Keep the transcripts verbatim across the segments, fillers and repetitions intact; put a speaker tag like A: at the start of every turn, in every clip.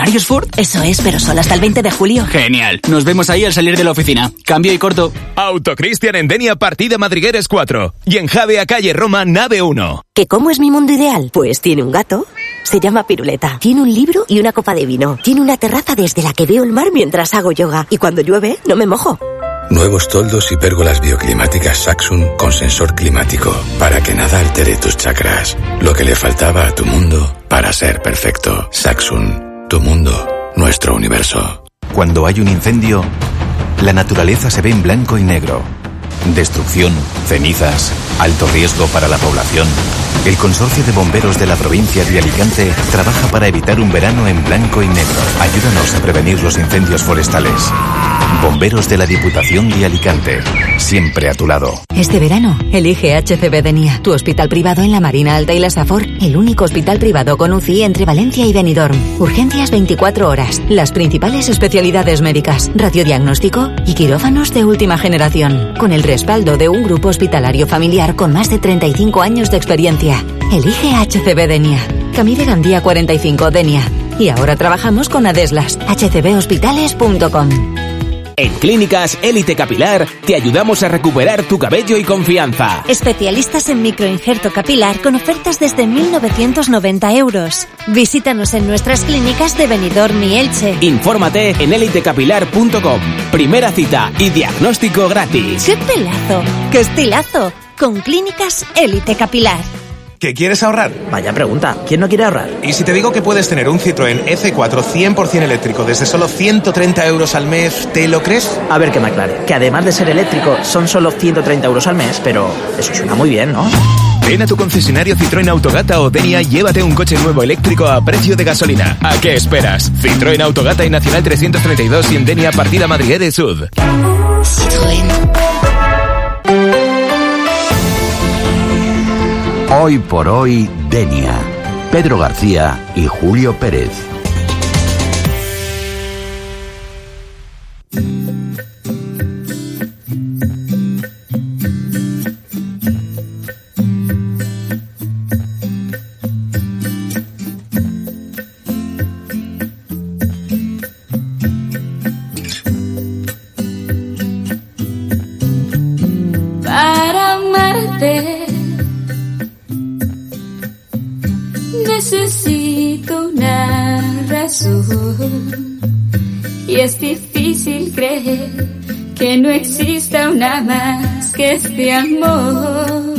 A: ¿Horarios Ford?
B: Eso es, pero solo hasta el veinte de julio.
A: Genial. Nos vemos ahí al salir de la oficina. Cambio y corto.
C: Autocristian en Denia, partida Madrigueres cuatro. Y en Javea, calle Roma, nave uno.
B: ¿Que cómo es mi mundo ideal? Pues tiene un gato, se llama Piruleta. Tiene un libro y una copa de vino. Tiene una terraza desde la que veo el mar mientras hago yoga. Y cuando llueve, no me mojo.
D: Nuevos toldos y pérgolas bioclimáticas Saxum con sensor climático para que nada altere tus chakras. Lo que le faltaba a tu mundo para ser perfecto. Saxum, tu mundo, nuestro universo.
E: Cuando hay un incendio, la naturaleza se ve en blanco y negro. Destrucción, cenizas, alto riesgo para la población. El Consorcio de Bomberos de la provincia de Alicante trabaja para evitar un verano en blanco y negro. Ayúdanos a prevenir los incendios forestales. Bomberos de la Diputación de Alicante, siempre a tu lado.
F: Este verano, elige H C B Denia, tu hospital privado en la Marina Alta y la Safor, el único hospital privado con U C I entre Valencia y Benidorm. Urgencias veinticuatro horas, las principales especialidades médicas, radiodiagnóstico y quirófanos de última generación, con el respaldo de un grupo hospitalario familiar con más de treinta y cinco años de experiencia. Elige H C B Denia. Camí de Gandía cuarenta y cinco, Denia. Y ahora trabajamos con Adeslas. h c b hospitales punto com.
G: En Clínicas Élite Capilar te ayudamos a recuperar tu cabello y confianza.
H: Especialistas en microinjerto capilar con ofertas desde mil novecientos noventa euros. Visítanos en nuestras clínicas de Benidorm y Elche.
G: Infórmate en élite capilar punto com. Primera cita y diagnóstico gratis.
H: ¡Qué pelazo! ¡Qué estilazo! Con Clínicas Élite Capilar.
I: ¿Qué quieres ahorrar?
J: Vaya pregunta, ¿quién no quiere ahorrar?
I: ¿Y si te digo que puedes tener un Citroën E C cuatro cien por ciento eléctrico desde solo ciento treinta euros al mes, ¿te lo crees?
J: A ver que me aclare, que además de ser eléctrico son solo ciento treinta euros al mes, pero eso suena muy bien, ¿no?
C: Ven a tu concesionario Citroën Autogata o Denia y llévate un coche nuevo eléctrico a precio de gasolina. ¿A qué esperas? Citroën Autogata y Nacional trescientos treinta y dos y en Denia, partida Madrigueres Sud.
K: Citroën. Hoy por hoy, Denia. Pedro García y Julio Pérez.
L: Para amarte necesito una razón y es difícil creer que no exista una más que este amor.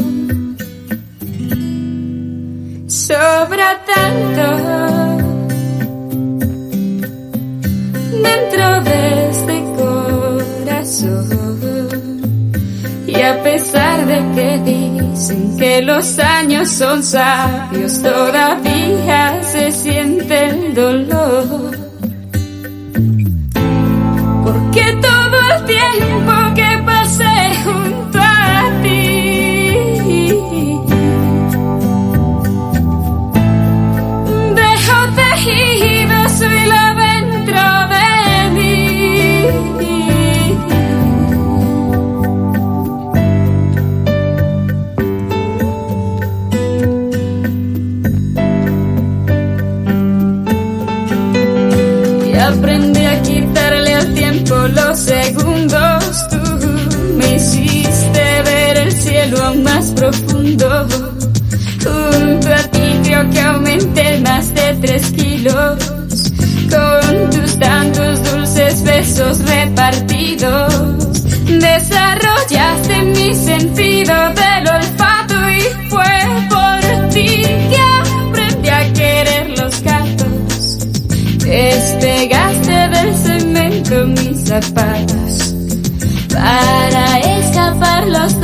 L: Sobra tanto dentro de este corazón y a pesar de que dicen que los años son sabios, todavía se siente el dolor. Porque todo el tiempo que pasé junto a ti dejo tejido su hilo dentro de mí. Aprendí a quitarle al tiempo los segundos. Tú me hiciste ver el cielo aún más profundo. Junto a ti creo que aumenté más de tres kilos. Con tus tantos dulces besos repartidos, desarrollaste mi sentido del olfato y fue por ti que aprendí a querer los gatos. Despegaste del cemento mis zapatos para escapar los